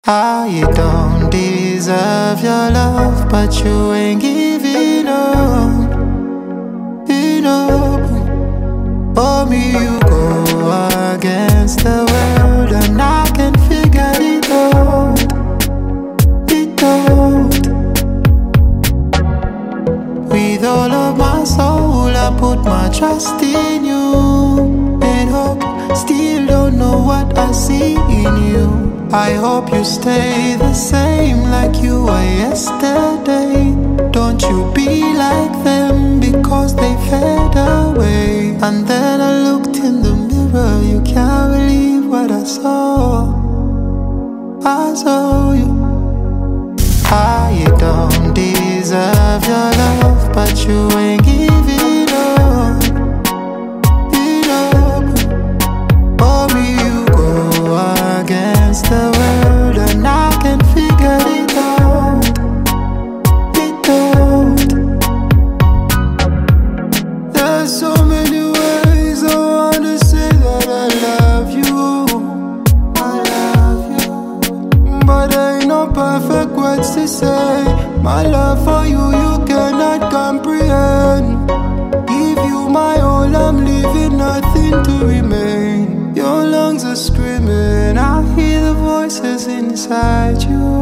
You don't deserve your love, but you ain't giving up. You know, for me you go against the world, and I can figure it out. It out. With all of my soul, I put my trust in you. And hope, still don't know what I see in you. I hope you stay the same like you were yesterday. Don't you be like them, because they fade away. And then I looked in the mirror, you can't believe what I saw. I saw you. You don't deserve your love, but you ain't giving up. It up. For me you go against the world, and I can figure it out. It out. There's so many ways I wanna say that I love you. I love you, but I ain't no perfect words to say. My love for you, you cannot comprehend. Give you my all, I'm leaving nothing to remain. Your lungs are screaming, I hear the voices inside you.